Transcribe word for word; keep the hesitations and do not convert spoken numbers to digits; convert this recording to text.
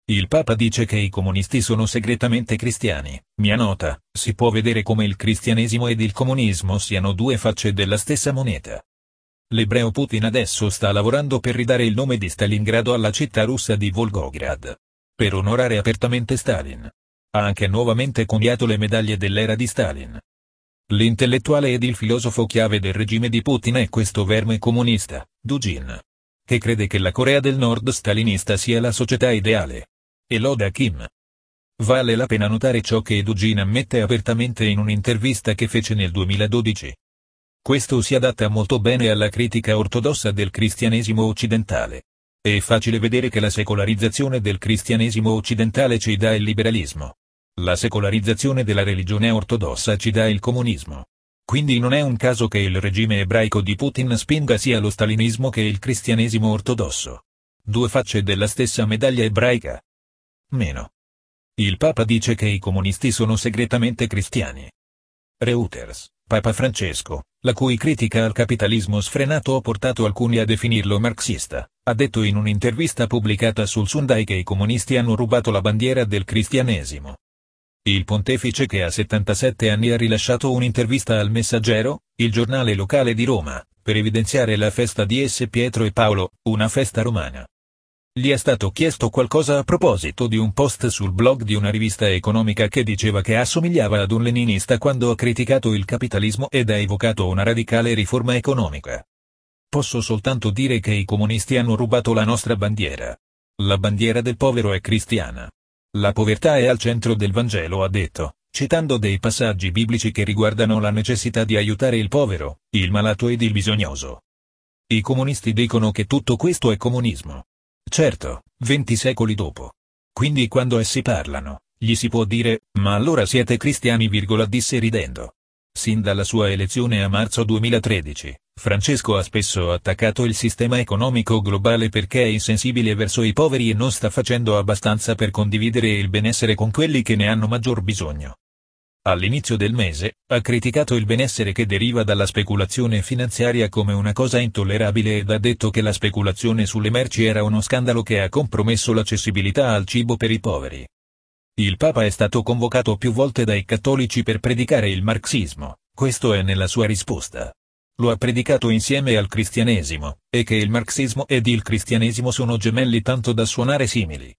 Il Papa dice che i comunisti sono segretamente cristiani. Mia nota, si può vedere come il cristianesimo ed il comunismo siano due facce della stessa moneta. L'ebreo Putin adesso sta lavorando per ridare il nome di Stalingrado alla città russa di Volgograd, per onorare apertamente Stalin. Ha anche nuovamente coniato le medaglie dell'era di Stalin. L'intellettuale ed il filosofo chiave del regime di Putin è questo verme comunista, Dugin, che crede che la Corea del Nord stalinista sia la società ideale. E loda Kim. Vale la pena notare ciò che Dugin ammette apertamente in un'intervista che fece nel duemiladodici. Questo si adatta molto bene alla critica ortodossa del cristianesimo occidentale. È facile vedere che la secolarizzazione del cristianesimo occidentale ci dà il liberalismo. La secolarizzazione della religione ortodossa ci dà il comunismo. Quindi non è un caso che il regime ebraico di Putin spinga sia lo stalinismo che il cristianesimo ortodosso. Due facce della stessa medaglia ebraica. Meno. Il Papa dice che i comunisti sono segretamente cristiani. Reuters, Papa Francesco, la cui critica al capitalismo sfrenato ha portato alcuni a definirlo marxista, ha detto in un'intervista pubblicata sul Sunday che i comunisti hanno rubato la bandiera del cristianesimo. Il pontefice, che ha settantasette anni, ha rilasciato un'intervista al Messaggero, il giornale locale di Roma, per evidenziare la festa di S. Pietro e Paolo, una festa romana. Gli è stato chiesto qualcosa a proposito di un post sul blog di una rivista economica che diceva che assomigliava ad un leninista quando ha criticato il capitalismo ed ha evocato una radicale riforma economica. Posso soltanto dire che i comunisti hanno rubato la nostra bandiera. La bandiera del povero è cristiana. La povertà è al centro del Vangelo, ha detto, citando dei passaggi biblici che riguardano la necessità di aiutare il povero, il malato ed il bisognoso. I comunisti dicono che tutto questo è comunismo. Certo, venti secoli dopo. Quindi quando essi parlano, gli si può dire, ma allora siete cristiani, virgola, disse ridendo. Sin dalla sua elezione a marzo duemilatredici, Francesco ha spesso attaccato il sistema economico globale perché è insensibile verso i poveri e non sta facendo abbastanza per condividere il benessere con quelli che ne hanno maggior bisogno. All'inizio del mese, ha criticato il benessere che deriva dalla speculazione finanziaria come una cosa intollerabile ed ha detto che la speculazione sulle merci era uno scandalo che ha compromesso l'accessibilità al cibo per i poveri. Il Papa è stato convocato più volte dai cattolici per predicare il marxismo, questo è nella sua risposta. Lo ha predicato insieme al cristianesimo, e che il marxismo ed il cristianesimo sono gemelli tanto da suonare simili.